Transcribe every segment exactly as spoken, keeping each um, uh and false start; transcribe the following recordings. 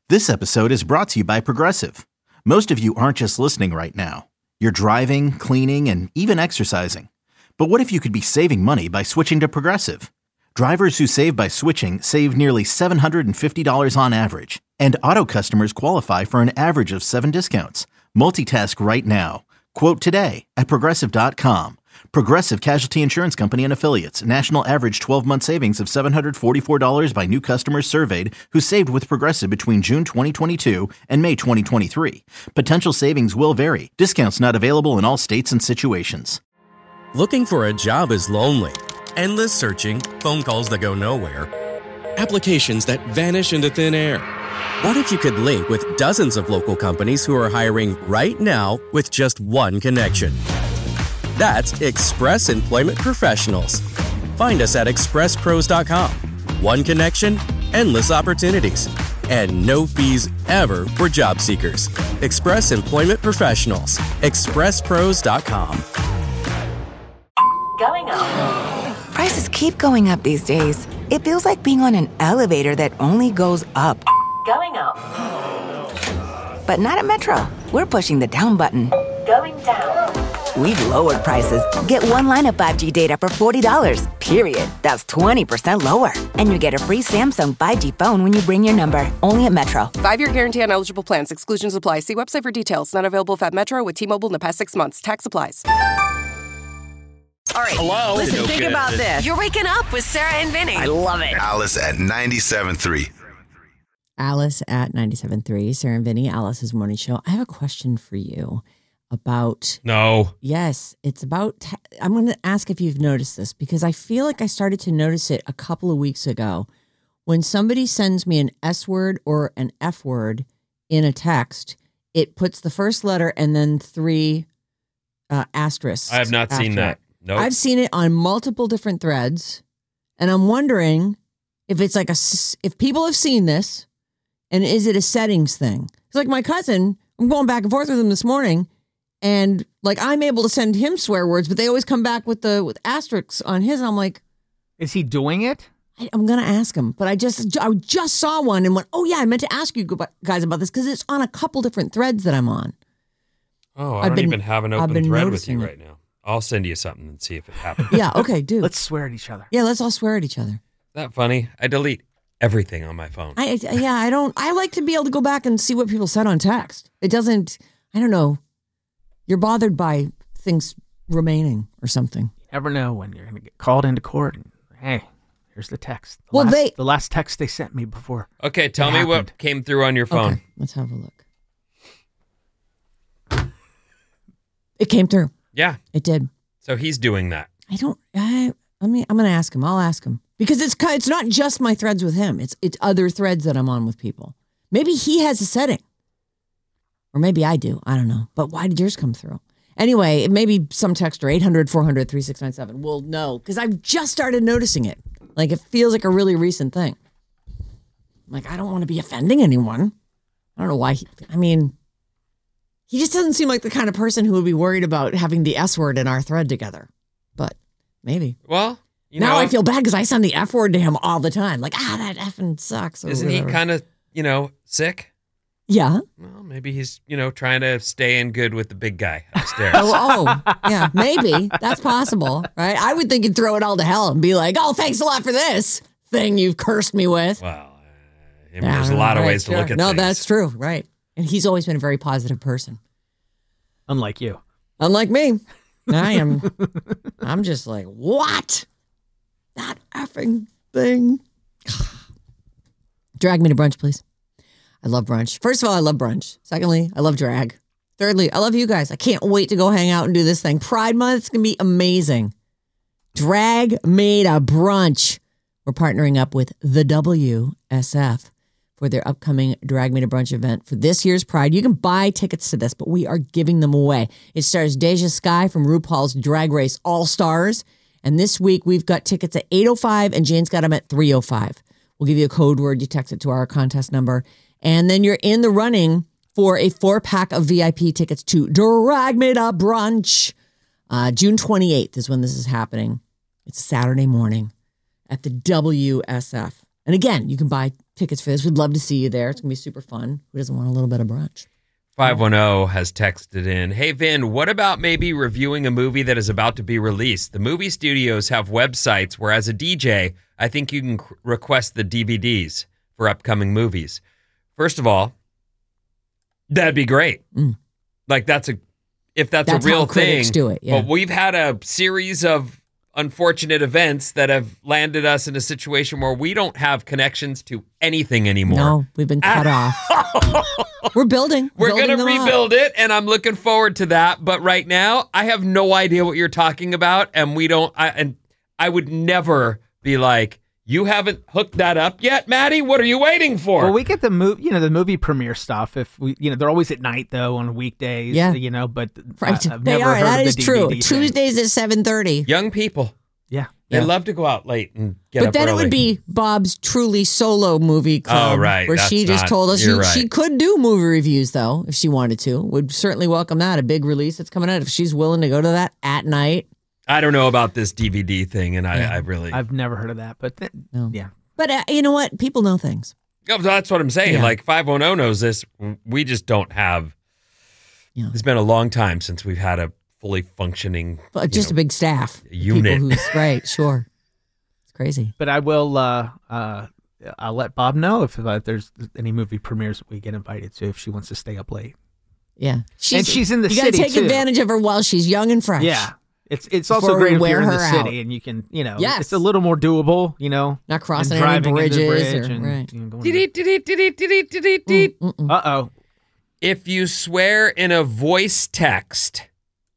This episode is brought to you by Progressive. Most of you aren't just listening right now. You're driving, cleaning, and even exercising. But what if you could be saving money by switching to Progressive? Drivers who save by switching save nearly seven hundred fifty dollars on average. And auto customers qualify for an average of seven discounts. Multitask right now. Quote today at Progressive dot com. Progressive Casualty Insurance Company and Affiliates. National average twelve-month savings of seven hundred forty-four dollars by new customers surveyed who saved with Progressive between June twenty twenty-two and May twenty twenty-three. Potential savings will vary. Discounts not available in all states and situations. Looking for a job is lonely. Endless searching, phone calls that go nowhere, applications that vanish into thin air. What if you could link with dozens of local companies who are hiring right now with just one connection? That's Express Employment Professionals. Find us at express pros dot com. One connection, endless opportunities, and no fees ever for job seekers. Express Employment Professionals. express pros dot com. Going up. Prices keep going up these days. It feels like being on an elevator that only goes up. Going up. But not at Metro. We're pushing the down button. Going down. We've lowered prices. Get one line of five G data for forty dollars, period. That's twenty percent lower. And you get a free Samsung five G phone when you bring your number. Only at Metro. Five-year guarantee on eligible plans. Exclusions apply. See website for details. Not available if at Metro with T-Mobile in the past six months. Tax applies. All right. Hello. Listen, No think good. about this. You're waking up with Sarah and Vinny. I love it. Alice at ninety-seven point three. Alice at ninety-seven point three. Sarah and Vinny, Alice's morning show. I have a question for you about... No. Yes, it's about... Te- I'm going to ask if you've noticed this, because I feel like I started to notice it a couple of weeks ago. When somebody sends me an S word or an F word in a text, it puts the first letter and then three uh, asterisks. I have not seen after that. it. Nope. I've seen it on multiple different threads, and I'm wondering if it's like a... If people have seen this, and is it a settings thing? It's like my cousin, I'm going back and forth with him this morning, and like I'm able to send him swear words, but they always come back with the with asterisks on his. And I'm like, is he doing it? I, I'm gonna ask him, but I just I just saw one and went, oh yeah, I meant to ask you guys about this because it's on a couple different threads that I'm on. Oh, I I've don't been- even have an I've open been thread with noticing you it. right now. I'll send you something and see if it happens. Yeah, okay, dude. Let's swear at each other. Yeah, let's all swear at each other. That funny? I delete everything on my phone. I I- yeah, I don't. I like to be able to go back and see what people said on text. It doesn't. I don't know. You're bothered by things remaining or something. You never know when you're going to get called into court. And, hey, here's the text. The Well, last, they- the last text they sent me before. Okay, tell it me happened. what came through on your phone. Okay, let's have a look. It came through. Yeah, It did. so he's doing that. I don't. I. I mean, I'm gonna ask him. I'll ask him because it's ki- it's not just my threads with him. It's it's other threads that I'm on with people. Maybe he has a setting, or maybe I do. I don't know. But why did yours come through? Anyway, maybe some texter eight hundred, four hundred, three six nine seven will know because I've just started noticing it. Like it feels like a really recent thing. Like I don't want to be offending anyone. I don't know why. He, I mean, he just doesn't seem like the kind of person who would be worried about having the S word in our thread together. But maybe. Well, you now know, I feel bad because I send the F word to him all the time. Like, ah, that effing sucks. or isn't he whatever. kind of, you know, sick? Yeah. Well, maybe he's, you know, trying to stay in good with the big guy upstairs. Oh, oh, yeah, maybe. That's possible, right? I would think he'd throw it all to hell and be like, oh, thanks a lot for this thing you've cursed me with. Well, uh, I mean, Yeah, there's a lot of right, ways to sure. look at No, things. that's true, right. And he's always been a very positive person. Unlike you. Unlike me. I am, I'm just like, what? That effing thing. Drag me to brunch, please. I love brunch. First of all, I love brunch. Secondly, I love drag. Thirdly, I love you guys. I can't wait to go hang out and do this thing. Pride Month is going to be amazing. Drag made a brunch. We're partnering up with the W S F for their upcoming Drag Me to Brunch event for this year's Pride. You can buy tickets to this, but we are giving them away. It stars Deja Skye from RuPaul's Drag Race All-Stars. And this week, we've got tickets at eight oh five, and Jane's got them at three oh five. We'll give you a code word. You text it to our contest number. And then you're in the running for a four-pack of V I P tickets to Drag Me to Brunch. Uh, June twenty-eighth is when this is happening. It's a Saturday morning at the W S F. And again, you can buy tickets for this. We'd love to see you there. It's going to be super fun. Who doesn't want a little bit of brunch? five one zero has texted in, hey, Vin, what about maybe reviewing a movie that is about to be released? The movie studios have websites where, as a D J, I think you can c- request the D V Ds for upcoming movies. First of all, that'd be great. Mm. Like, that's a, if that's, That's a real how thing. critics do it, yeah. But we've had a series of unfortunate events that have landed us in a situation where we don't have connections to anything anymore. No, we've been cut off. We're building. We're building going to them up. rebuild it, and I'm looking forward to that. But right now, I have no idea what you're talking about, and we don't. I, and I would never be like, you haven't hooked that up yet, Maddie? What are you waiting for? Well, we get the movie, you know, the movie premiere stuff. If we, you know, they're always at night though on weekdays. Yeah. you know, but Right. I, I've They never are. heard That of is the true. D V D thing. Tuesdays at seven thirty. Young people, Yeah. they Yeah. love to go out late and get But up then early. it would be Bob's truly solo movie club. Oh, right. Where That's she just not- told us she, you're she right. could do movie reviews, though, if she wanted to. Would certainly welcome that. A big release that's coming out. If she's willing to go to that at night. I don't know about this D V D thing, and I, Yeah. I really. I've never heard of that, but th- No. yeah. But uh, you know what? People know things. Oh, that's what I'm saying. Yeah. Like five one zero knows this. We just don't have. Yeah. It's been a long time since we've had a fully functioning. But you just know, a big staff. unit. People who's, right, sure. It's crazy. But I will. Uh, uh, I'll let Bob know if, uh, there's any movie premieres that we get invited to if she wants to stay up late. Yeah. And she's in the you city, gotta take too. advantage of her while she's young and fresh. Yeah. It's it's also Before we great if wear you're in the her city out. and you can, you know, Yes. it's a little more doable, you know. Not crossing and any driving into the bridges bridge or- and, right. you know, going Dee-dee, dee-dee, dee-dee, dee-dee, dee-dee, dee. Mm-mm. Uh-oh. If you swear in a voice text,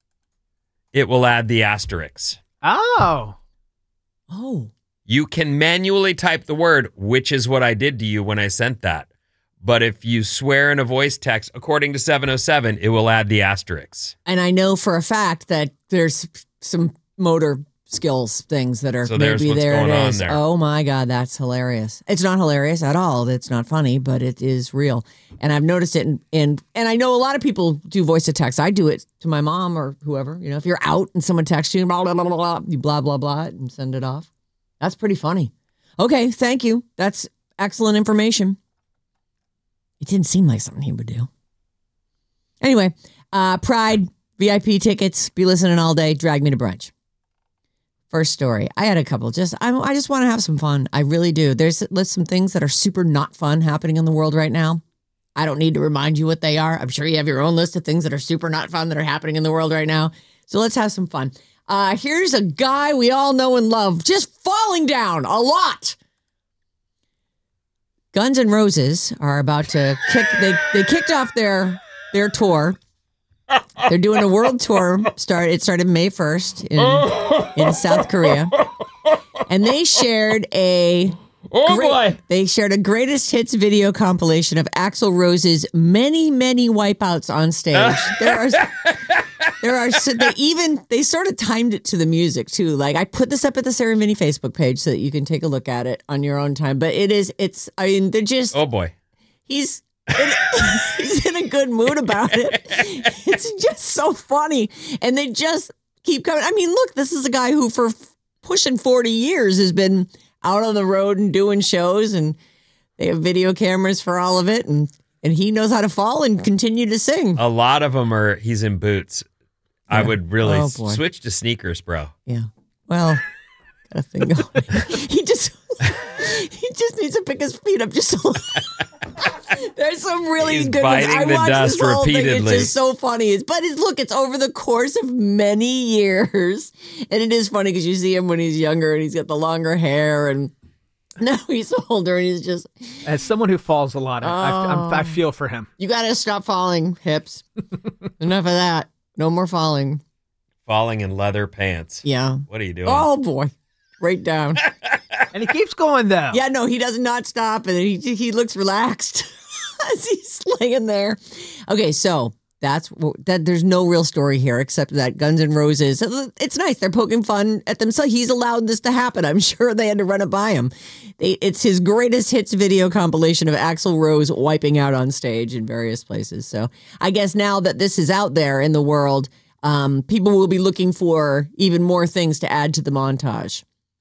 it will add the asterisks. Oh. Oh. You can manually type the word, which is what I did to you when I sent that. But if you swear in a voice text, according to seven oh seven, it will add the asterisks. And I know for a fact that there's some motor skills things that are So there's maybe what's there going it on is. there. Oh my God, that's hilarious. It's not hilarious at all. It's not funny, but it is real. And I've noticed it in, in and I know a lot of people do voice to text. I do it to my mom or whoever. You know, if you're out and someone texts you, blah, blah, blah, blah, blah, you blah, blah, blah, it and send it off. That's pretty funny. Okay, thank you. That's excellent information. It didn't seem like something he would do. Anyway, uh, Pride, V I P tickets, be listening all day, drag me to brunch. First story. I had a couple. Just I, I just want to have some fun. I really do. There's, there's some things that are super not fun happening in the world right now. I don't need to remind you what they are. I'm sure you have your own list of things that are super not fun that are happening in the world right now. So let's have some fun. Uh, here's a guy we all know and love just falling down a lot. Guns N' Roses are about to kick. They they kicked off their their tour. They're doing a world tour. Start. It started May first in in South Korea, and they shared a. Oh great, boy! They shared a greatest hits video compilation of Axl Rose's many many wipeouts on stage. There are. There are so they even they sort of timed it to the music too. Like I put this up at the Sarah and Vinny Facebook page so that you can take a look at it on your own time. But it is it's I mean they're just Oh boy! he's in, he's in a good mood about it. It's just so funny, and they just keep coming. I mean, look, this is a guy who for pushing forty years has been out on the road and doing shows, and they have video cameras for all of it, and and he knows how to fall and continue to sing. A lot of them are. He's in boots. I Yeah. would really Oh, s- boy. switch to sneakers, bro. Yeah. Well, got a thing going. he just he just needs to pick his feet up just a little. There's some really He's good ones. biting I the watched dust this whole thing. repeatedly. It's just so funny. It's, but it's, look, it's over the course of many years. And it is funny because you see him when he's younger and he's got the longer hair, and now he's older and he's just, As someone who falls a lot, I, I, I'm, Oh. I feel for him. you got to stop falling, hips. Enough of that. No more falling. Falling in leather pants. Yeah. What are you doing? Oh, boy. Right down. And he keeps going, though. Yeah, no, he does not stop, and he he looks relaxed as he's laying there. Okay, so that's that. There's no real story here except that Guns N' Roses. It's nice. They're poking fun at themselves. He's allowed this to happen. I'm sure they had to run it by him. They, it's his greatest hits video compilation of Axl Rose wiping out on stage in various places. So I guess now that this is out there in the world, um, people will be looking for even more things to add to the montage.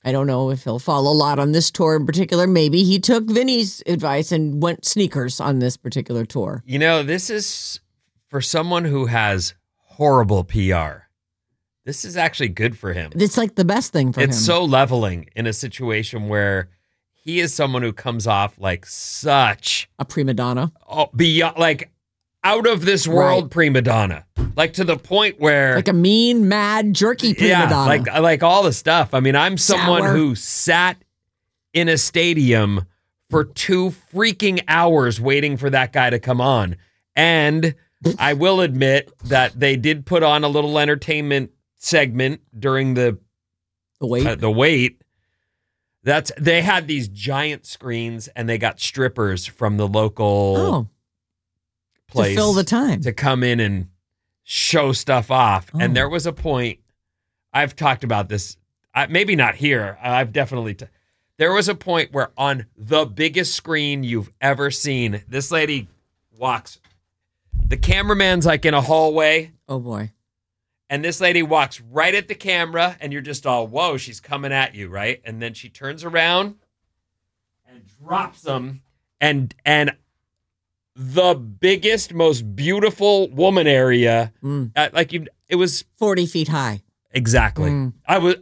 I don't know if he'll follow a lot on this tour in particular. Maybe he took Vinny's advice and went sneakers on this particular tour. You know, this is for someone who has horrible P R. This is actually good for him. It's like the best thing for it's him. It's so leveling in a situation where he is someone who comes off like such a prima donna. Oh, beyond like out of this world right. prima donna. Like to the point where like a mean, mad, jerky prima yeah, donna. like like all the stuff. I mean, I'm someone Sour. who sat in a stadium for two freaking hours waiting for that guy to come on. And I will admit that they did put on a little entertainment segment during the the wait. Uh, the wait. That's they had these giant screens and they got strippers from the local oh, place to fill the time to come in and show stuff off. Oh. And there was a point, I've talked about this, I, maybe not here. I've definitely, t- there was a point where on the biggest screen you've ever seen, this lady walks, the cameraman's like in a hallway. Oh boy. And this lady walks right at the camera and you're just all, whoa, she's coming at you, right? And then she turns around and drops them. And, and the biggest, most beautiful woman area, mm. uh, like you, it was forty feet high. Exactly. Mm. I was,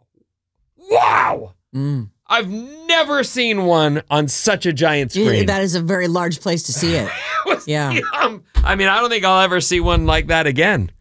wow. Mm. I've never seen one on such a giant screen. Yeah, that is a very large place to see it. it was, yeah. Um, I mean, I don't think I'll ever see one like that again.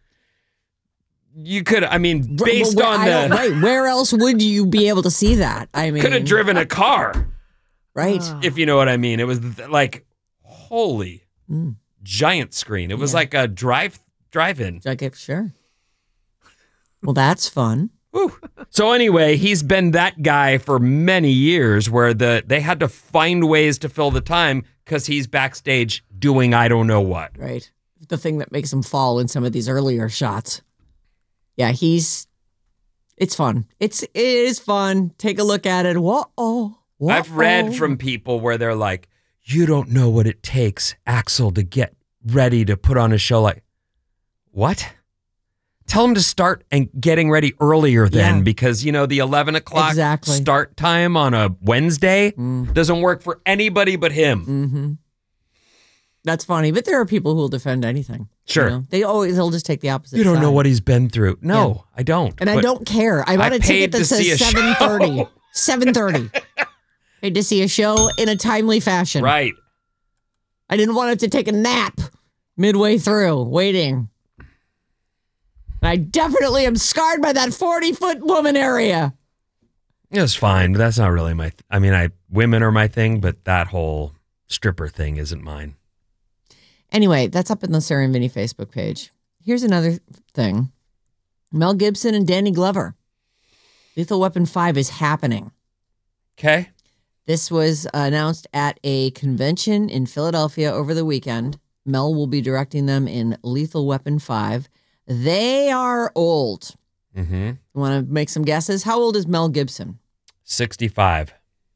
You could, I mean, based well, on I the... Right, where else would you be able to see that? I mean... Could have driven a car. Right. If you know what I mean. It was like, holy, mm. giant screen. It was yeah. like a drive, drive-in. Okay, sure. Well, that's fun. Whew. So anyway, he's been that guy for many years where the they had to find ways to fill the time because he's backstage doing I don't know what. Right. The thing that makes him fall in some of these earlier shots. Yeah, he's, it's fun. It's, it is fun. Take a look at it. Whoa. I've read from people where they're like, you don't know what it takes, Axl, to get ready to put on a show like, what? Tell him to start and getting ready earlier then yeah. because, you know, the eleven o'clock exactly. start time on a Wednesday mm. doesn't work for anybody but him. Mm-hmm. That's funny, but there are people who will defend anything. Sure. You know? They always, they'll just take the opposite You don't side. know what he's been through. No, yeah. I don't. And I don't care. I want I a ticket that to says seven thirty. seven thirty. Paid to see a show in a timely fashion. Right. I didn't want it to take a nap midway through, waiting. I definitely am scarred by that forty-foot woman area. It's fine, but that's not really my... Th- I mean, I women are my thing, but that whole stripper thing isn't mine. Anyway, that's up in the Sarah and Vinny Facebook page. Here's another thing. Mel Gibson and Danny Glover. Lethal Weapon five is happening. Okay. This was announced at a convention in Philadelphia over the weekend. Mel will be directing them in Lethal Weapon five. They are old. Mm-hmm. Want to make some guesses? How old is Mel Gibson? sixty-five.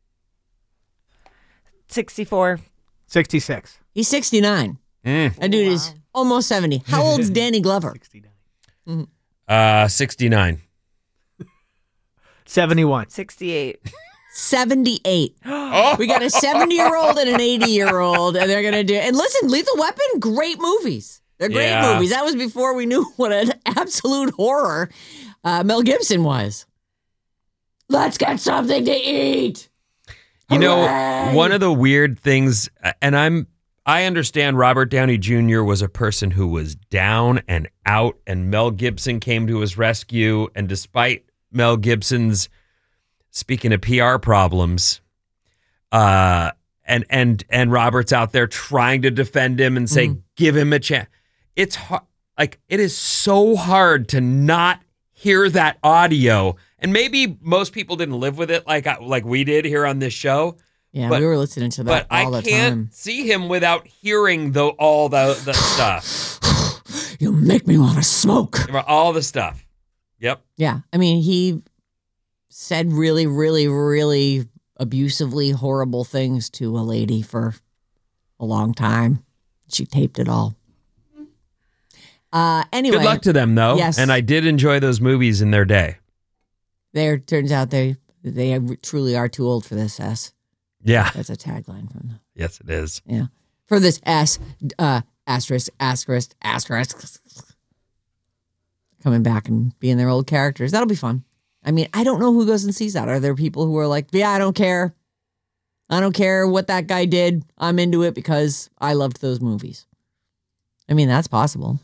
sixty-four. sixty-six. He's sixty-nine. Mm. That dude wow. is almost seventy. How old's Danny Glover? sixty-nine. Mm-hmm. Uh, sixty-nine. seventy-one. sixty-eight. seventy-eight. Oh. We got a seventy-year-old and an eighty-year-old, and they're going to do... And listen, Lethal Weapon, great movies. They're great yeah. movies. That was before we knew what an absolute horror uh, Mel Gibson was. Let's get something to eat. You know, Hooray! one of the weird things, and I'm... I understand Robert Downey Junior was a person who was down and out, and Mel Gibson came to his rescue. And despite Mel Gibson's, speaking of P R problems, uh, and and and Robert's out there trying to defend him and say, mm. give him a chance. It's hard, like it is so hard to not hear that audio, and maybe most people didn't live with it like like we did here on this show. Yeah, but, we were listening to that but all the I can't time. see him without hearing the all the, the stuff. You make me want to smoke. All the stuff. Yep. Yeah. I mean, he said really, really, really abusively horrible things to a lady for a long time. She taped it all. Uh, anyway. Good luck to them, though. Yes. And I did enjoy those movies in their day. There turns out they They truly are too old for this S. Yeah. That's a tagline from them. Yes, it is. Yeah. For this S, uh, asterisk, asterisk, asterisk. Coming back and being their old characters. That'll be fun. I mean, I don't know who goes and sees that. Are there people who are like, yeah, I don't care. I don't care what that guy did. I'm into it because I loved those movies. I mean, that's possible.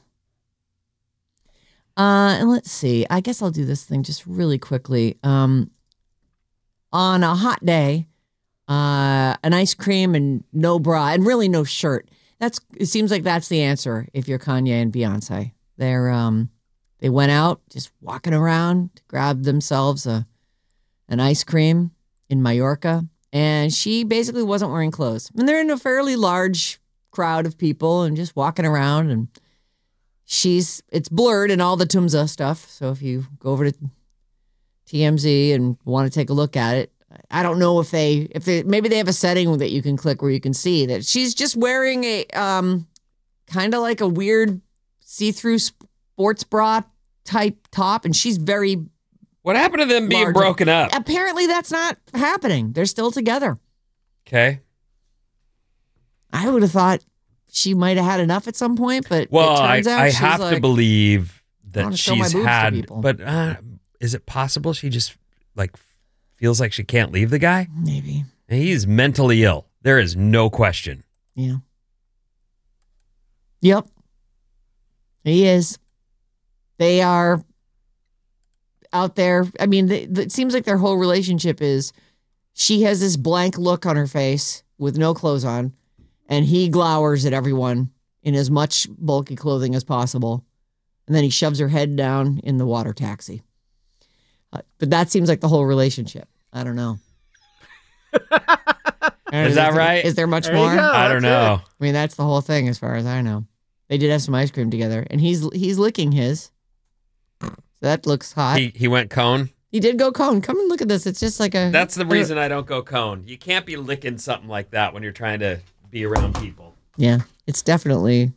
Uh, and let's see. I guess I'll do this thing just really quickly. Um, on a hot day, uh, an ice cream and no bra and really no shirt. That's. It seems like that's the answer if you're Kanye and Beyonce. They're um, they went out just walking around to grab themselves a an ice cream in Mallorca, and she basically wasn't wearing clothes. And they're in a fairly large crowd of people and just walking around, and she's it's blurred and all the Tumza stuff. So if you go over to T M Z and want to take a look at it, I don't know if they if they maybe they have a setting that you can click where you can see that she's just wearing a um kind of like a weird see-through sports bra type top, and she's very. What happened to them being large. broken up? Apparently, that's not happening. They're still together. Okay. I would have thought she might have had enough at some point, but well, it turns I, out I she's have like, to believe I wanna that show my she's boobs to had. people. But uh, is it possible she just like feels like she can't leave the guy? Maybe. He's mentally ill. There is no question. Yeah. Yep. He is. They are out there. I mean, they, it seems like their whole relationship is she has this blank look on her face with no clothes on, and he glowers at everyone in as much bulky clothing as possible. And then he shoves her head down in the water taxi. Uh, but that seems like the whole relationship. I don't know. Is that there, right? Is there much There you more? go. I don't know. It. I mean, that's the whole thing as far as I know. They did have some ice cream together, and he's he's licking his. So that looks hot. He he went cone. He did go cone. Come and look at this. It's just like a... That's the reason I don't go cone. You can't be licking something like that when you're trying to be around people. Yeah, it's definitely...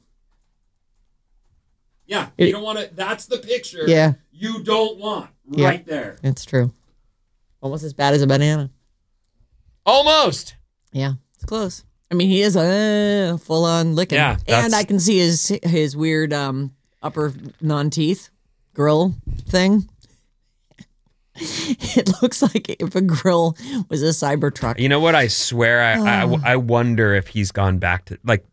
Yeah, It- you don't want to. That's the picture. Yeah. You don't want Yeah. right there. It's true. Almost as bad as a banana. Almost. Yeah, it's close. I mean, he is a uh, full-on licking. Yeah, that's- and I can see his his weird um, upper non-teeth grill thing. It looks like if a grill was a Cybertruck. You know what? I swear, I, Oh. I I wonder if he's gone back to like.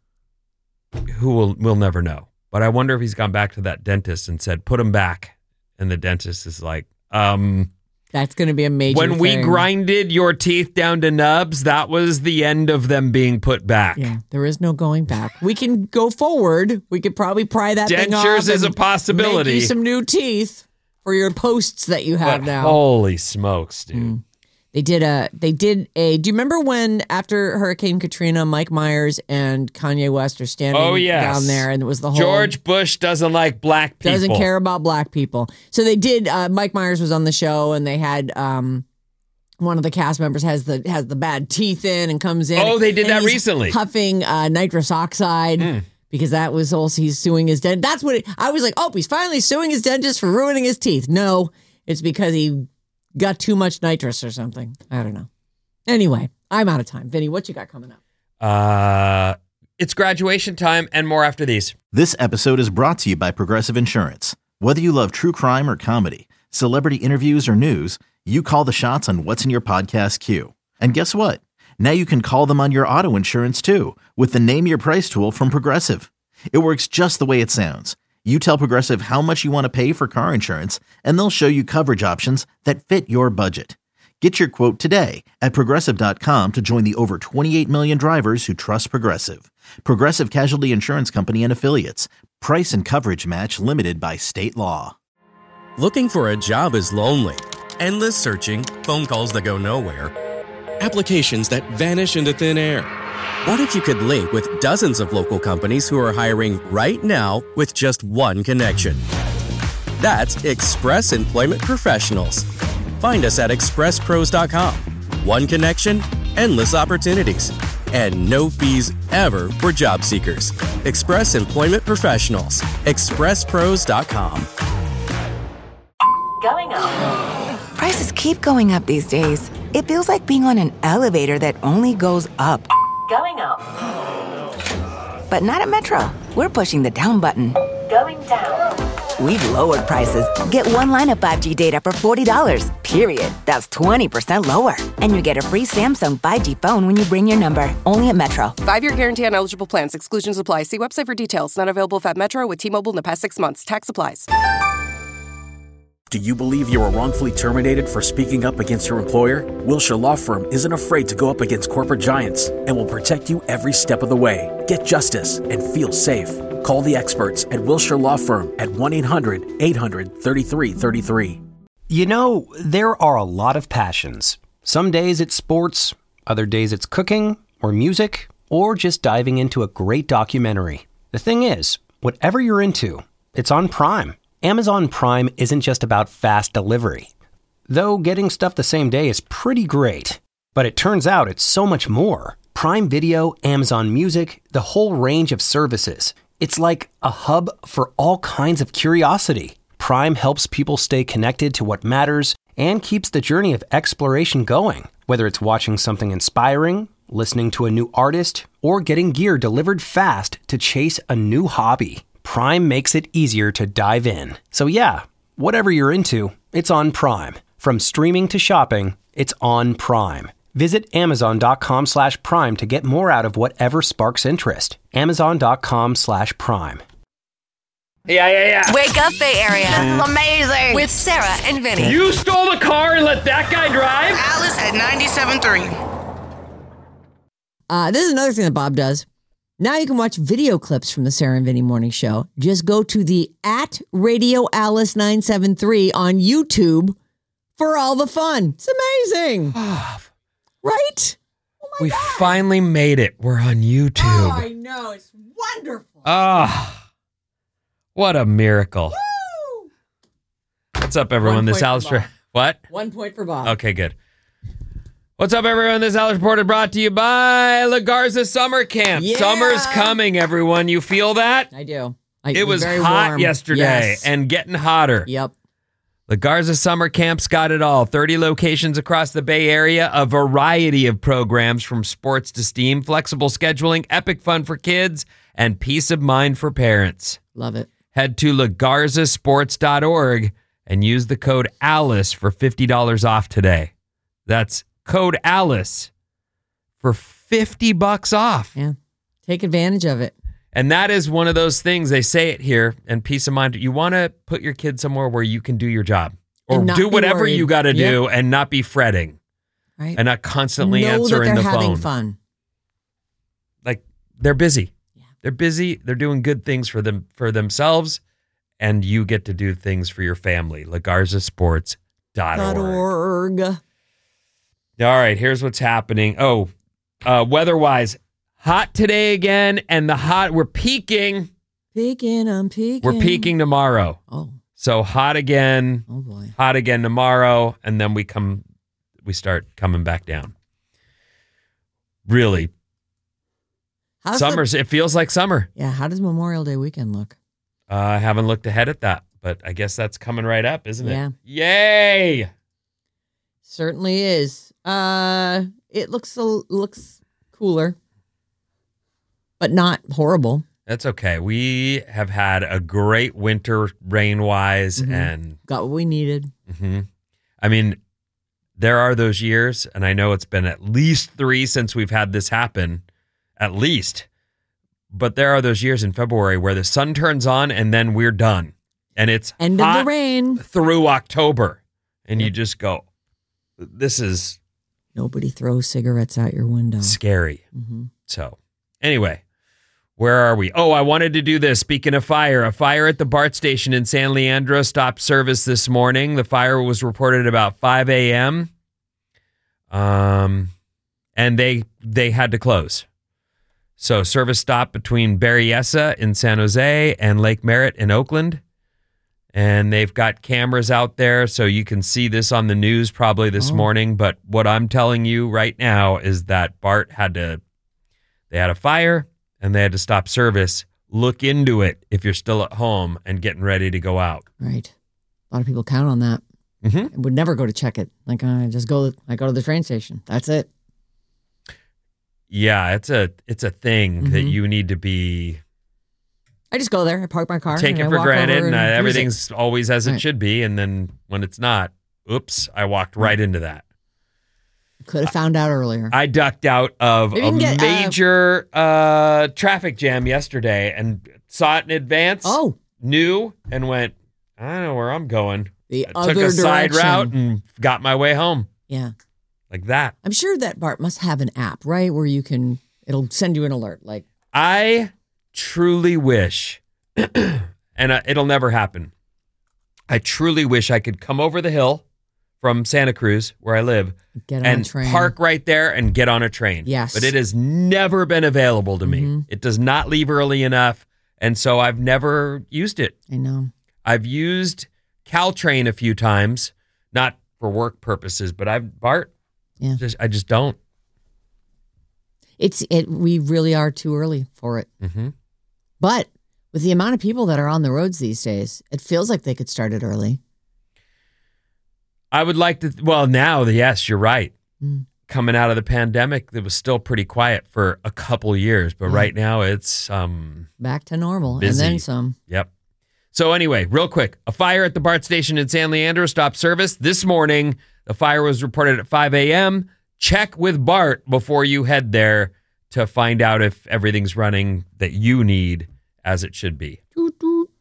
Who will we'll never know. But I wonder if he's gone back to that dentist and said, "Put him back," and the dentist is like, "Um." That's going to be a major When we thing. grinded your teeth down to nubs, that was the end of them being put back. Yeah, there is no going back. We can go forward. We could probably pry that thing off. Dentures is and a possibility. Make you some new teeth for your posts that you have But now. holy smokes, dude. Mm. They did a. They did a. Do you remember when after Hurricane Katrina, Mike Myers and Kanye West are standing Oh, yes. down there, and it was the whole George Bush doesn't like black people. doesn't care about black people. So they did. Uh, Mike Myers was on the show, and they had um, one of the cast members has the has the bad teeth in and comes in. Oh, they did and that he's recently. Huffing uh, nitrous oxide. Mm. Because that was also, he's suing his dentist. That's what it, I was like, oh, he's finally suing his dentist for ruining his teeth. No, it's because he got too much nitrous or something. I don't know. Anyway, I'm out of time. Vinny, what you got coming up? Uh, it's graduation time and more after these. This episode is brought to you by Progressive Insurance. Whether you love true crime or comedy, celebrity interviews or news, you call the shots on what's in your podcast queue. And guess what? Now you can call them on your auto insurance too with the Name Your Price tool from Progressive. It works just the way it sounds. You tell Progressive how much you want to pay for car insurance, and they'll show you coverage options that fit your budget. Get your quote today at Progressive dot com to join the over twenty-eight million drivers who trust Progressive. Progressive Casualty Insurance Company and Affiliates. Price and coverage match limited by state law. Looking for a job is lonely. Endless searching, phone calls that go nowhere, applications that vanish into thin air. What if you could link with dozens of local companies who are hiring right now with just one connection? That's Express Employment Professionals. Find us at express pros dot com. One connection, endless opportunities, and no fees ever for job seekers. Express Employment Professionals. express pros dot com. Going up. Prices keep going up these days. It feels like being on an elevator that only goes up. Going up. But not at Metro. We're pushing the down button. Going down. We've lowered prices. Get one line of five G data for forty dollars, period. That's twenty percent lower. And you get a free Samsung five G phone when you bring your number. Only at Metro. Five-year guarantee on eligible plans. Exclusions apply. See website for details. Not available if at Metro with T-Mobile in the past six months. Tax applies. Do you believe you were wrongfully terminated for speaking up against your employer? Wilshire Law Firm isn't afraid to go up against corporate giants and will protect you every step of the way. Get justice and feel safe. Call the experts at Wilshire Law Firm at one eight hundred eight hundred thirty-three thirty-three. You know, there are a lot of passions. Some days it's sports, other days it's cooking or music, or just diving into a great documentary. The thing is, whatever you're into, it's on Prime. Amazon Prime isn't just about fast delivery. Though getting stuff the same day is pretty great. But it turns out it's so much more. Prime Video, Amazon Music, the whole range of services. It's like a hub for all kinds of curiosity. Prime helps people stay connected to what matters and keeps the journey of exploration going. Whether it's watching something inspiring, listening to a new artist, or getting gear delivered fast to chase a new hobby. Prime makes it easier to dive in. So yeah, whatever you're into, it's on Prime. From streaming to shopping, it's on Prime. Visit amazon.com slash prime to get more out of whatever sparks interest. Amazon.com slash prime. Yeah, yeah, yeah. Wake up, Bay Area. This is amazing. With Sarah and Vinny. You stole the car and let that guy drive? Alice at ninety-seven point three. Uh, this is another thing that Bob does. Now you can watch video clips from the Sarah and Vinny Morning Show. Just go to the at Radio Alice nine seven three on YouTube for all the fun. It's amazing. Right? Oh my we God. finally made it. We're on YouTube. Oh, I know. It's wonderful. Ah, what a miracle. Woo! What's up, everyone? One This point Alice... for Bob. What? One point for Bob. Okay, good. What's up, everyone? This Alice Report is brought to you by La Garza Summer Camp. Yeah. Summer's coming, everyone. You feel that? I do. I, It was very hot warm. yesterday Yes. and getting hotter. Yep. La Garza Summer Camp's got it all. thirty locations across the Bay Area, a variety of programs from sports to STEAM, flexible scheduling, epic fun for kids, and peace of mind for parents. Love it. Head to la garza sports dot org and use the code ALICE for fifty dollars off today. That's code ALICE for fifty bucks off. Yeah. Take advantage of it. And that is one of those things, they say it here, and peace of mind. You want to put your kid somewhere where you can do your job or And not do be whatever worried. you got to do Yep. and not be fretting Right. and not constantly know answering that they're the having phone. fun. Like they're busy. Yeah. They're busy. They're doing good things for them for themselves, and you get to do things for your family. la garza sports dot org. .org. All right, here's what's happening. Oh, uh, weather-wise, hot today again, and the hot, we're peaking. Peeking, I'm peeking. We're peaking tomorrow. Oh, So hot again, oh boy. hot again tomorrow, and then we come, we start coming back down. Really, How's the- summer's, it feels like summer. yeah, how does Memorial Day weekend look? Uh, I haven't looked ahead at that, but I guess that's coming right up, isn't it? Yeah. Yay! Certainly is. Uh, it looks a, looks cooler, but not horrible. That's okay. We have had a great winter rain-wise, Mhm. and Got what we needed. mhm. I mean, there are those years, and I know it's been at least three since we've had this happen, at least. But there are those years in February where the sun turns on and then we're done. And it's End hot of the rain. through October. And you just go, this is Nobody throws cigarettes out your window. scary. hmm So anyway, where are we? Oh, I wanted to do this. Speaking of fire, a fire at the BART station in San Leandro stopped service this morning. The fire was reported at about five a.m. Um, and they they had to close. So service stopped between Berryessa in San Jose and Lake Merritt in Oakland. And they've got cameras out there, so you can see this on the news probably this Oh. morning. But what I'm telling you right now is that BART had to, they had a fire and they had to stop service. Look into it if you're still at home and getting ready to go out. Right. A lot of people count on that. Mm-hmm. I would never go to check it. Like I just go, I go to the train station. That's it. Yeah, it's a it's a thing Mm-hmm. that you need to be I just go there. I park my car. take and it I for walk granted, over and uh, use it. everything's always as it Right. should be. And then when it's not, oops, I walked right into that. Could have found out earlier. I ducked out of Maybe a you can get, uh, major uh, traffic jam yesterday and saw it in advance. Oh. Knew and went, I don't know where I'm going. The I took other a side direction. route and got my way home. Yeah. Like that. I'm sure that Bart must have an app, right? Where you can, it'll send you an alert. Like, I truly wish, and uh, it'll never happen. I truly wish I could come over the hill from Santa Cruz, where I live, Get on and a train. park right there and get on a train. Yes. But it has never been available to me. Mhm. It does not leave early enough, and so I've never used it. I know. I've used Caltrain a few times, not for work purposes, but I've Bart. Yeah. Just, I just don't. It's, it, we really are too early for it. Mm-hmm. But with the amount of people that are on the roads these days, it feels like they could start it early. I would like to. Well, now, yes, you're right. Mm. Coming out of the pandemic, it was still pretty quiet for a couple years, but Yeah. right now it's um Back to normal. busy. And then some. Yep. So anyway, real quick, a fire at the BART station in San Leandro stopped service this morning. The fire was reported at five a.m. Check with BART before you head there to find out if everything's running that you need as it should be. Toot, toot.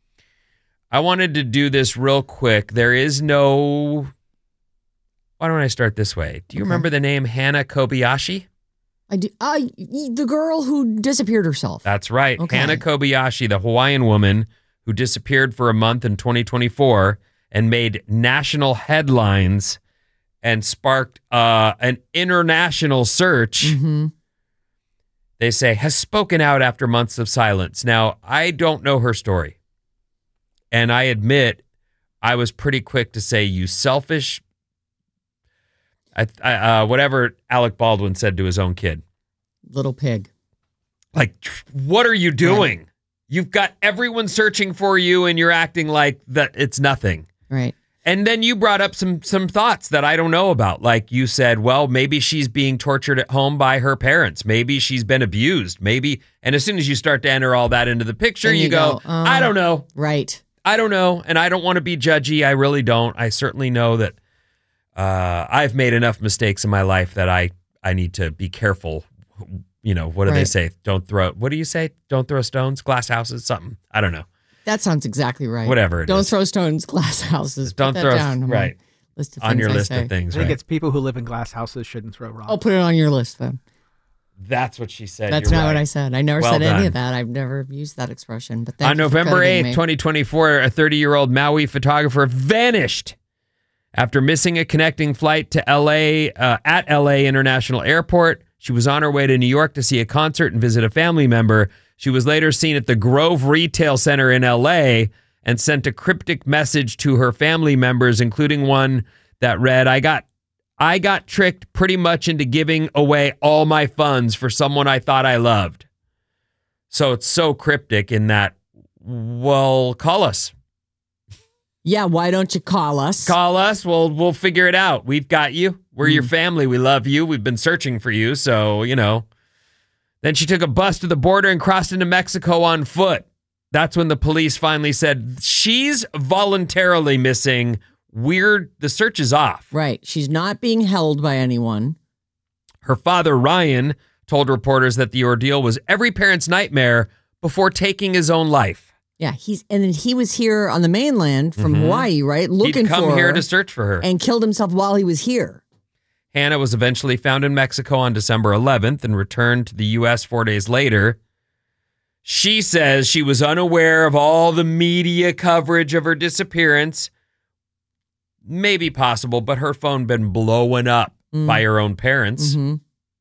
I wanted to do this real quick. There is no... Why don't I start this way? Do you Okay. remember the name Hannah Kobayashi? I do. Uh, the girl who disappeared herself. That's right. Okay. Hannah Kobayashi, the Hawaiian woman who disappeared for a month in twenty twenty-four and made national headlines and sparked uh, an international search, Mm-hmm. they say, has spoken out after months of silence. Now, I don't know her story. And I admit, I was pretty quick to say, you selfish, I, I, uh, whatever Alec Baldwin said to his own kid. Little pig. Like, what are you doing? Right. You've got everyone searching for you and you're acting like that it's nothing. Right. And then you brought up some some thoughts that I don't know about. Like you said, well, maybe she's being tortured at home by her parents. Maybe she's been abused. Maybe. And as soon as you start to enter all that into the picture, Then you, you go, go, uh, I don't know. Right. I don't know. And I don't want to be judgy. I really don't. I certainly know that uh, I've made enough mistakes in my life that I, I need to be careful. You know, what do they Right. say? Don't throw, what do you say? Don't throw stones, glass houses, something. I don't know. That sounds exactly right. Whatever it Don't is. throw stones, glass houses. Don't Put that throw, down on my right. list of On things your I list say. of things, I think right? it's people who live in glass houses shouldn't throw rocks. I'll put it on your list then. That's what she said. That's You're not what right. I said. I never Well said any done. of that. I've never used that expression. But thank On you for November crediting eighth, me. twenty twenty-four, a thirty-year-old Maui photographer vanished after missing a connecting flight to L A uh, at L A International Airport. She was on her way to New York to see a concert and visit a family member. She was later seen at the Grove Retail Center in L A and sent a cryptic message to her family members, including one that read, I got I got tricked pretty much into giving away all my funds for someone I thought I loved. So it's so cryptic in that, well, call us. Yeah, why don't you call us? Call us. We'll, we'll figure it out. We've got you. We're Mm. your family. We love you. We've been searching for you. So, you know. Then she took a bus to the border and crossed into Mexico on foot. That's when the police finally said, she's voluntarily missing. Weird. The search is off. Right. She's not being held by anyone. Her father, Ryan, told reporters that the ordeal was every parent's nightmare before taking his own life. Yeah, he's and then he was here on the mainland from Mhm. Hawaii, right? Looking He'd come for here her to search for her. and killed himself while he was here. Hannah was eventually found in Mexico on December eleventh and returned to the U S four days later. She says she was unaware of all the media coverage of her disappearance. Maybe possible, but her phone been blowing up Mm. by her own parents. Mhm.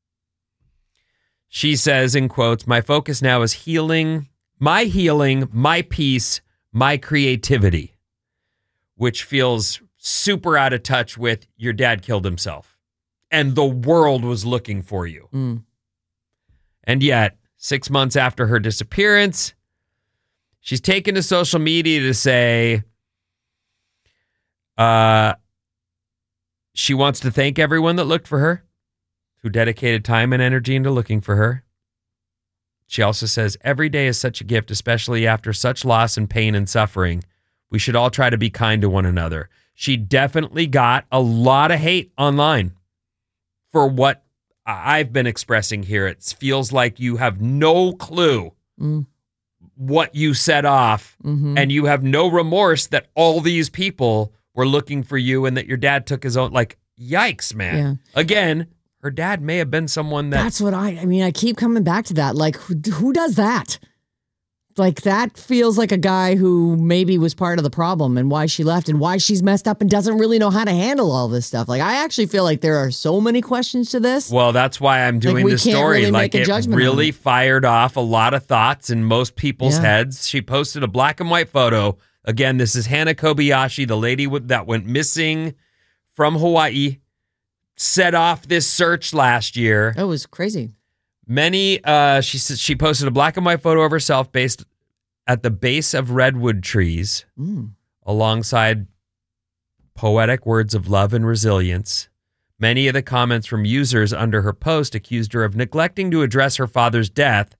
She says, in quotes, my focus now is healing, my healing, my peace, my creativity, which feels super out of touch with your dad killed himself and the world was looking for you. Mm. And yet, six months after her disappearance, she's taken to social media to say, Uh, she wants to thank everyone that looked for her, who dedicated time and energy into looking for her. She also says, every day is such a gift, especially after such loss and pain and suffering. We should all try to be kind to one another. She definitely got a lot of hate online for what I've been expressing here. It feels like you have no clue mm. what you set off, mm-hmm. and you have no remorse that all these people were looking for you and that your dad took his own. Like, yikes, man. Yeah. Again, her dad may have been someone that... That's what I... I mean, I keep coming back to that. Like, who, who does that? Like, that feels like a guy who maybe was part of the problem and why she left and why she's messed up and doesn't really know how to handle all this stuff. Like, I actually feel like there are so many questions to this. Well, that's why I'm doing like, this story. Really like, it really fired off a lot of thoughts in most people's yeah. heads. She posted a black and white photo. Again, this is Hana Kobayashi, the lady that went missing from Hawaii, set off this search last year. It was crazy. Many, uh, she she posted a black and white photo of herself based at the base of redwood trees, mm. alongside poetic words of love and resilience. Many of the comments from users under her post accused her of neglecting to address her father's death.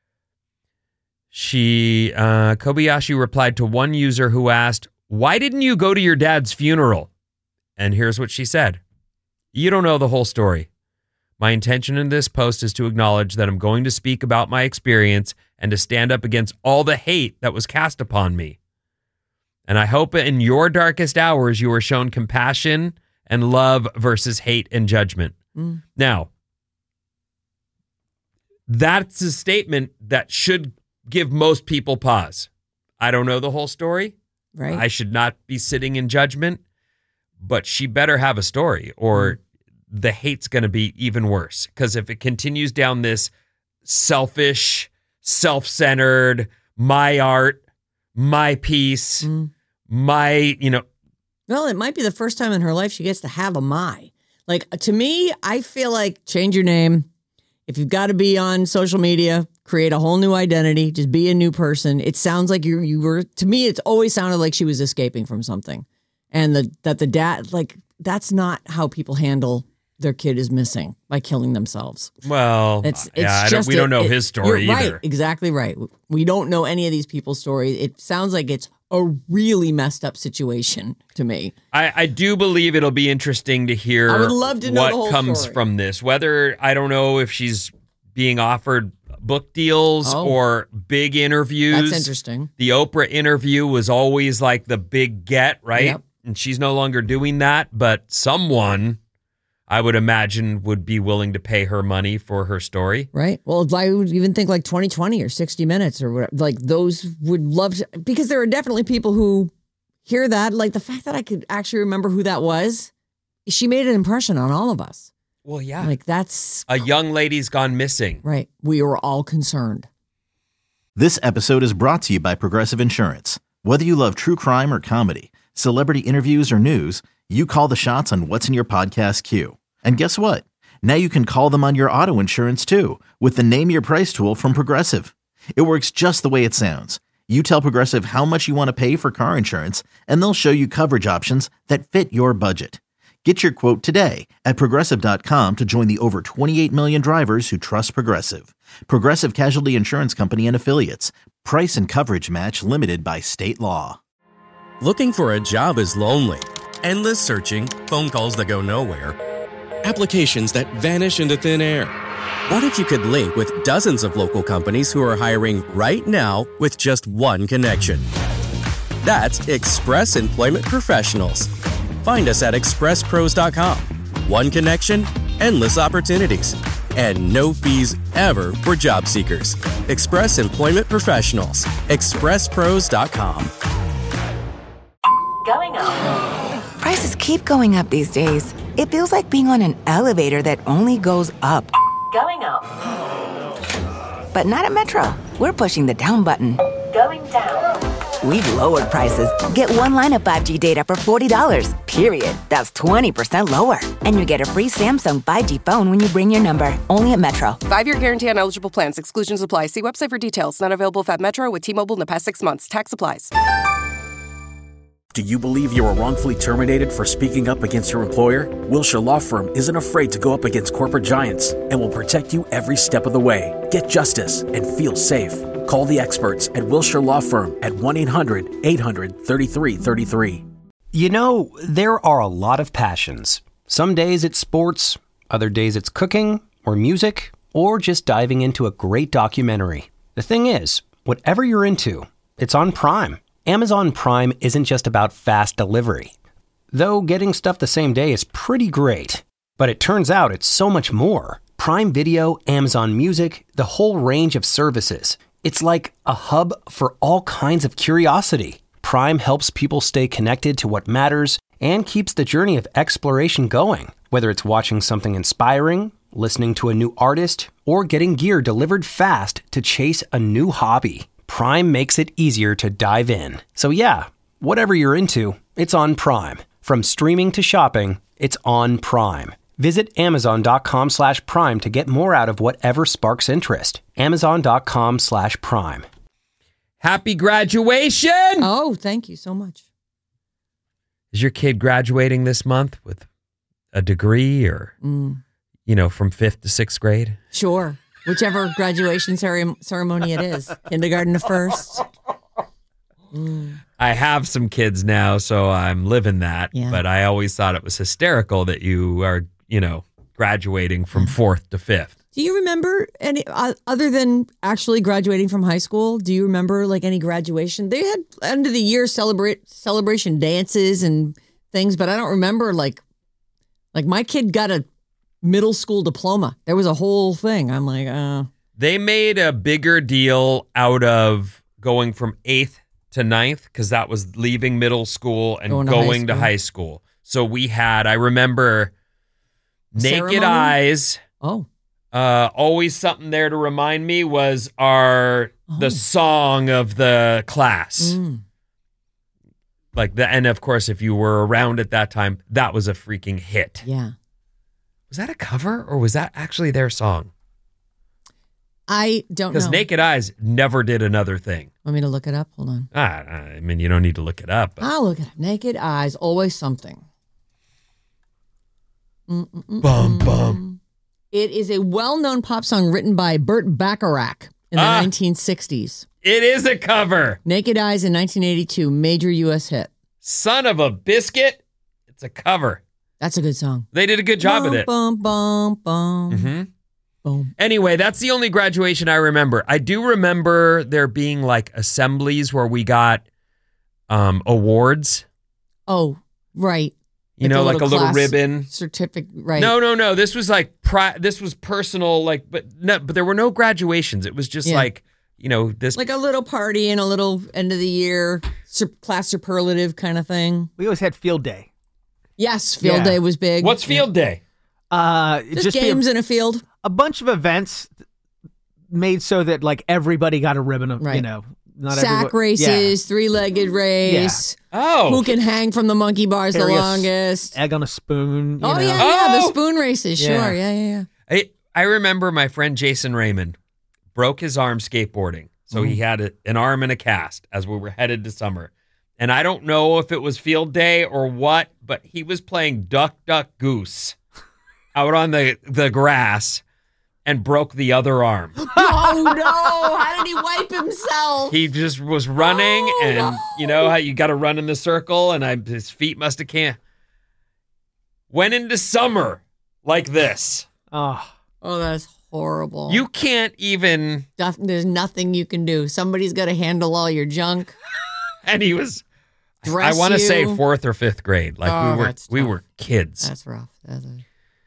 She, uh, Kobayashi replied to one user who asked, "Why didn't you go to your dad's funeral?" And here's what she said. "You don't know the whole story. My intention in this post is to acknowledge that I'm going to speak about my experience and to stand up against all the hate that was cast upon me. And I hope in your darkest hours you are shown compassion and love versus hate and judgment." Mm. Now, that's a statement that should give most people pause. I don't know the whole story. Right. I should not be sitting in judgment, but she better have a story or... Mm. the hate's going to be even worse. Because if it continues down this selfish, self-centered, my art, my piece, mm. my, you know. Well, it might be the first time in her life she gets to have a my. Like, to me, I feel like change your name. If you've got to be on social media, create a whole new identity, just be a new person. It sounds like you you were, to me, it's always sounded like she was escaping from something. And the that the dad, like, that's not how people handle their kid is missing by killing themselves. Well, it's, it's yeah, I just don't, we don't know it, his story you're either. Right, exactly right. We don't know any of these people's stories. It sounds like it's a really messed up situation to me. I, I do believe it'll be interesting to hear I would love to know what the whole comes story. from this. Whether, I don't know if she's being offered book deals oh, or big interviews. That's interesting. The Oprah interview was always like the big get, right? Yep. And she's no longer doing that, but someone... I would imagine would be willing to pay her money for her story. Right. Well, I would even think like twenty twenty or sixty minutes or whatever. Like those would love to, because there are definitely people who hear that. Like the fact that I could actually remember who that was, she made an impression on all of us. Well, yeah. Like that's... A young lady's gone missing. Right. We were all concerned. This episode is brought to you by Progressive Insurance. Whether you love true crime or comedy, celebrity interviews or news, you call the shots on what's in your podcast queue. And guess what? Now you can call them on your auto insurance too with the Name Your Price tool from Progressive. It works just the way it sounds. You tell Progressive how much you want to pay for car insurance, and they'll show you coverage options that fit your budget. Get your quote today at Progressive dot com to join the over twenty-eight million drivers who trust Progressive. Progressive Casualty Insurance Company and Affiliates. Price and coverage match limited by state law. Looking for a job is lonely. Endless searching, phone calls that go nowhere, applications that vanish into thin air. What if you could link with dozens of local companies who are hiring right now with just one connection? That's Express Employment Professionals. Find us at express pros dot com. One connection, endless opportunities, and no fees ever for job seekers. Express Employment Professionals. express pros dot com. Going up. Prices keep going up these days. It feels like being on an elevator that only goes up. Going up. But not at Metro. We're pushing the down button. Going down. We've lowered prices. Get one line of five G data for forty dollars, period. That's twenty percent lower. And you get a free Samsung five G phone when you bring your number. Only at Metro. Five-year guarantee on eligible plans. Exclusions apply. See website for details. Not available at Metro with T-Mobile in the past six months. Tax applies. Do you believe you were wrongfully terminated for speaking up against your employer? Wilshire Law Firm isn't afraid to go up against corporate giants and will protect you every step of the way. Get justice and feel safe. Call the experts at Wilshire Law Firm at one eight hundred eight hundred thirty-three thirty-three. You know, there are a lot of passions. Some days it's sports, other days it's cooking or music, or just diving into a great documentary. The thing is, whatever you're into, it's on Prime. Amazon Prime isn't just about fast delivery. Though getting stuff the same day is pretty great. But it turns out it's so much more. Prime Video, Amazon Music, the whole range of services. It's like a hub for all kinds of curiosity. Prime helps people stay connected to what matters and keeps the journey of exploration going. Whether it's watching something inspiring, listening to a new artist, or getting gear delivered fast to chase a new hobby. Prime makes it easier to dive in. So yeah, whatever you're into, it's on Prime. From streaming to shopping, it's on Prime. Visit amazon.com slash prime to get more out of whatever sparks interest. Amazon.com slash prime. Happy graduation! Oh, thank you so much. Is your kid graduating this month with a degree or, Mm. you know, from fifth to sixth grade? Sure. Whichever graduation cere- ceremony it is. Kindergarten to first. Mm. I have some kids now, so I'm living that. Yeah. But I always thought it was hysterical that you are, you know, graduating from fourth to fifth. Do you remember any, uh, other than actually graduating from high school, do you remember like any graduation? They had end of the year celebrate celebration dances and things, but I don't remember like, like my kid got a middle school diploma. There was a whole thing. I'm like, uh. They made a bigger deal out of going from eighth to ninth because that was leaving middle school and Going going, to high to high school. So we had, I remember, Naked Ceremony? Eyes. Oh. Uh, always something there to remind me was our the song of the class. Mm. Like the and of course, if you were around at that time, that was a freaking hit. Yeah. Was that a cover or was that actually their song? I don't know. Because Naked Eyes never did another thing. Want me to look it up? Hold on. Ah, I mean, you don't need to look it up. But I'll look it up. Naked Eyes, always something. Mm-mm-mm-mm. Bum, bum. It is a well-known pop song written by Burt Bacharach in the Ah. nineteen sixties. It is a cover. Naked Eyes in nineteen eighty-two, major U S hit. Son of a biscuit. It's a cover. That's a good song. They did a good job bum, with it. Bum, bum, bum. Mm-hmm. Boom. Anyway, that's the only graduation I remember. I do remember there being like assemblies where we got um, awards. Oh, right. You know, like a little class ribbon. certificate, right? No, no, no. This was like pri- this was personal, like, but no, but there were no graduations. It was just Yeah. like, you know, this. Like a little party and a little end of the year sur- class superlative kind of thing. We always had field day. Yes, field Yeah. day was big. What's field day? Uh, it'd Just, just be a- games in a field. a bunch of events made so that like everybody got a ribbon of, you Right. know, not Sack everybody- races, three-legged race. Oh, Who can hang from the monkey bars Carry the a s- longest? Egg on a spoon. You Oh, know. yeah, yeah, the Oh! spoon races. Sure, Yeah. yeah, yeah, yeah. I I remember my friend Jason Raymond broke his arm skateboarding, so he had a, an arm in a cast as we were headed to summer. And I don't know if it was field day or what, but he was playing Duck, Duck, Goose out on the, the grass and broke the other arm. Oh, no. How did he wipe himself? He just was running, Oh, and no. you know how you got to run in the circle, and I, his feet must have can't. Went into summer like this. Oh, Oh, that's horrible. You can't even. Noth- There's nothing you can do. Somebody's got to handle all your junk. And he was. Dress I want to you. say fourth or fifth grade. Like Oh, we were, that's we tough. were kids. That's rough. That's a-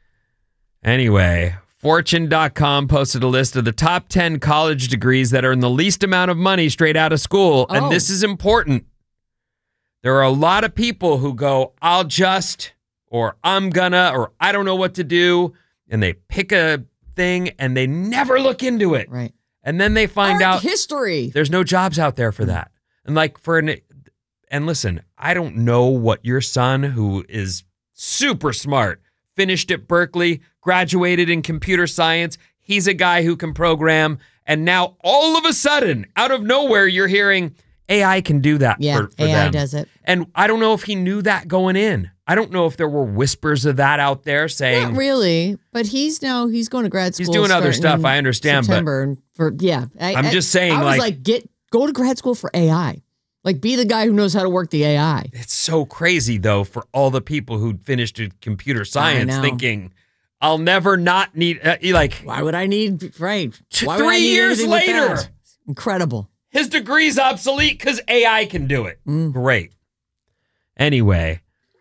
Anyway, fortune dot com posted a list of the top ten college degrees that earn the least amount of money straight out of school. Oh. And this is important. There are a lot of people who go, I'll just, or I'm gonna, or I don't know what to do. And they pick a thing and they never look into it. Right. And then they find Art out history. there's no jobs out there for that. And like for an, and listen, I don't know what your son, who is super smart, finished at Berkeley, graduated in computer science. He's a guy who can program. And now all of a sudden, out of nowhere, you're hearing A I can do that Yeah, for, for A I them. does it. And I don't know if he knew that going in. I don't know if there were whispers of that out there saying Not really, but he's now he's going to grad school. he's doing other starting stuff. I understand, September but for yeah. I, I'm I- just saying, I was like- like, get go to grad school for A I. Like, be the guy who knows how to work the A I. it's so crazy though for all the people who finished in computer science know. thinking, I'll never not need uh, like Why would I need right? T- Why would I three need years anything with later. that? Incredible. his degree's obsolete because A I can do it. Mm. Great. Anyway,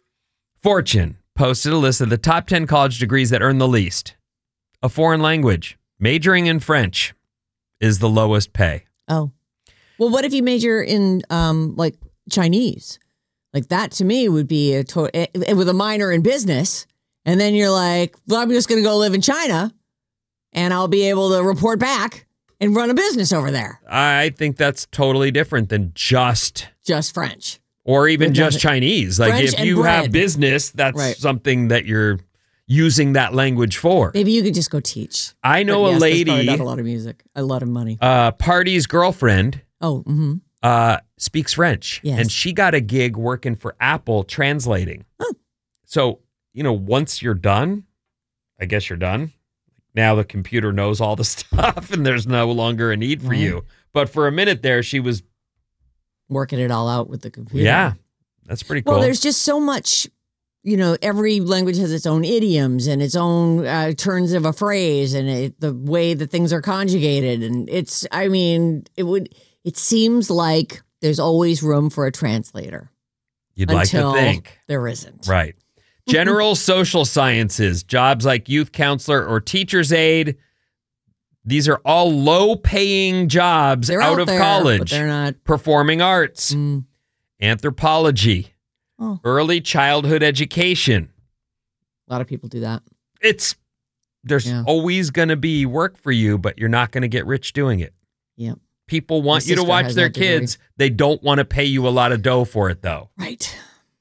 Fortune posted a list of the top ten college degrees that earn the least. A foreign language, majoring in French, is the lowest pay. Oh, well, what if you major in um like Chinese? Like that to me would be a to- with a minor in business, and then you're like, well, I'm just going to go live in China, and I'll be able to report back and run a business over there. I think that's totally different than just just French. Or even With just nothing- Chinese. Like French if and you have bread. business, that's Right. something that you're using that language for. Maybe you could just go teach. I know But a yes, that's probably lady, not a lot of music, a lot of money. uh, Party's girlfriend, Oh, mm-hmm. uh, speaks French. Yes. And she got a gig working for Apple translating. So, you know, once you're done, I guess you're done. Now the computer knows all the stuff and there's no longer a need for Right. you. But for a minute there, she was, Working it all out with the computer. yeah, that's pretty cool. Well, there's just so much, you know, every language has its own idioms and its own uh, turns of a phrase and it, the way that things are conjugated. And it's, I mean, it would, it seems like there's always room for a translator. You'd like to until think. there isn't. Right. General social sciences, jobs like youth counselor or teacher's aide. These are all low paying jobs They're out, out of there, college. but they're not. Performing arts, Mm. anthropology, Oh. early childhood education. A lot of people do that. It's there's Yeah. always going to be work for you, but you're not going to get rich doing it. Yep. People want My you to sister watch has their that degree. kids. They don't want to pay you a lot of dough for it, though. Right.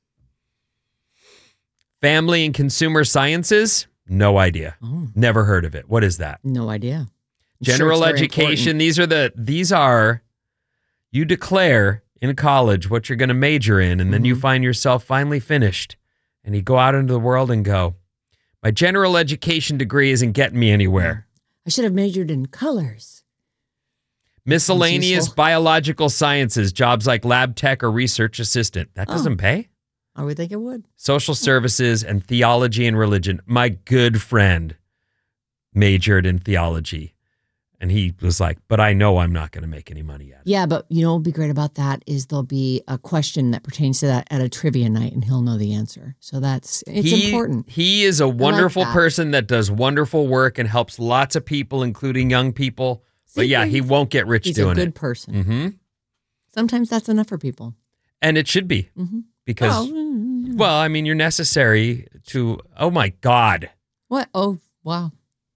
Family and consumer sciences, no idea. Oh. Never heard of it. What is that? No idea. I'm General sure it's very education. important. These are the these are you declare in college what you're going to major in, and then Mm-hmm. you find yourself finally finished, and you go out into the world and go, my general education degree isn't getting me anywhere. I should have majored in colors. Miscellaneous useful. biological sciences, jobs like lab tech or research assistant. That Oh. doesn't pay. I would think it would. Social services and theology and religion. My good friend majored in theology. And he was like, but I know I'm not going to make any money at it. Yeah, but you know what would be great about that is there'll be a question that pertains to that at a trivia night and he'll know the answer. So that's, it's he, important. He is a wonderful that. person that does wonderful work and helps lots of people, including young people. But See, yeah, he he's- won't get rich He's doing a good it. person. Mm-hmm. Sometimes that's enough for people. And it should be Mm-hmm. because, Oh, mm, well, I mean, you're necessary to, oh my God. what? Oh, wow.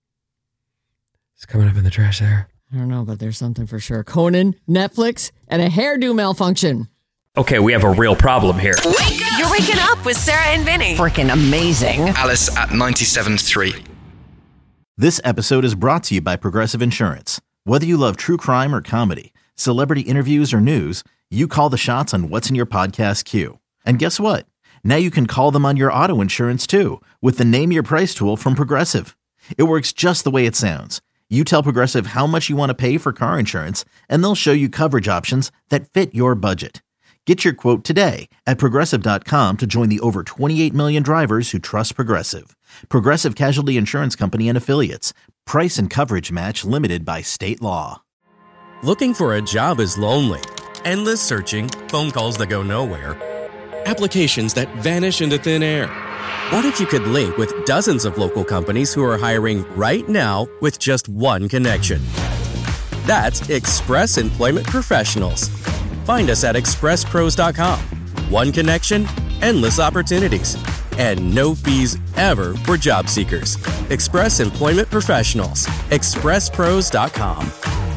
It's coming up in the trash there. I don't know, but there's something for sure. Conan, Netflix, and a hairdo malfunction. Okay, we have a real problem here. You're waking up with Sarah and Vinny. Freaking amazing. Alice at ninety-seven point three. This episode is brought to you by Progressive Insurance. Whether you love true crime or comedy, celebrity interviews or news, you call the shots on what's in your podcast queue. And guess what? Now you can call them on your auto insurance too with the Name Your Price tool from Progressive. It works just the way it sounds. You tell Progressive how much you want to pay for car insurance, and they'll show you coverage options that fit your budget. Get your quote today at Progressive dot com to join the over twenty-eight million drivers who trust Progressive. Progressive Casualty Insurance Company and Affiliates. Price and coverage match limited by state law. Looking for a job is lonely. Endless searching, phone calls that go nowhere, applications that vanish into thin air. What if you could link with dozens of local companies who are hiring right now with just one connection? That's Express Employment Professionals. Find us at express pros dot com. One connection, endless opportunities, and no fees ever for job seekers. Express Employment Professionals. express pros dot com.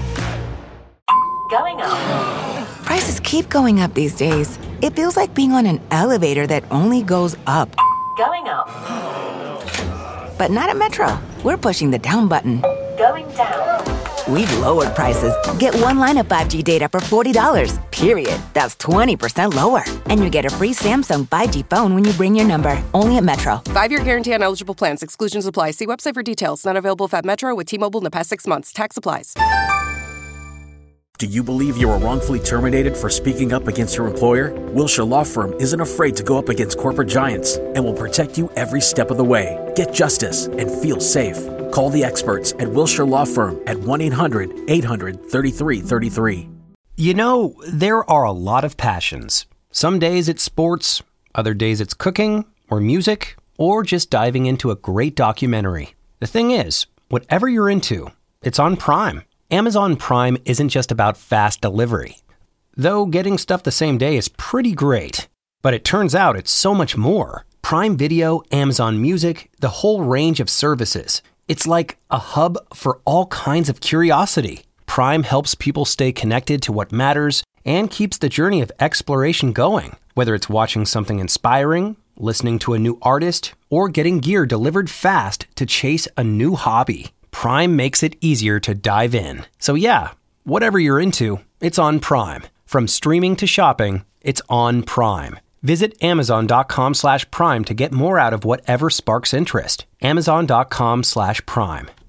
Going up. Prices keep going up these days. It feels like being on an elevator that only goes up. Going up. But not at Metro. We're pushing the down button. Going down. We've lowered prices. Get one line of five G data for forty dollars, period. That's twenty percent lower. And you get a free Samsung five G phone when you bring your number. Only at Metro. Five-year guarantee on eligible plans. Exclusions apply. See website for details. Not available if at Metro with T-Mobile in the past six months. Tax applies. Do you believe you were wrongfully terminated for speaking up against your employer? Wilshire Law Firm isn't afraid to go up against corporate giants and will protect you every step of the way. Get justice and feel safe. Call the experts at Wilshire Law Firm at one eight hundred eight hundred thirty-three thirty-three. You know, there are a lot of passions. Some days it's sports, other days it's cooking or music, or just diving into a great documentary. The thing is, whatever you're into, it's on Prime. Amazon Prime isn't just about fast delivery. Though getting stuff the same day is pretty great. But it turns out it's so much more. Prime Video, Amazon Music, the whole range of services. It's like a hub for all kinds of curiosity. Prime helps people stay connected to what matters and keeps the journey of exploration going. Whether it's watching something inspiring, listening to a new artist, or getting gear delivered fast to chase a new hobby. Prime makes it easier to dive in. So yeah, whatever you're into, it's on Prime. From streaming to shopping, it's on Prime. Visit amazon.com slash prime to get more out of whatever sparks interest. Amazon.com slash prime.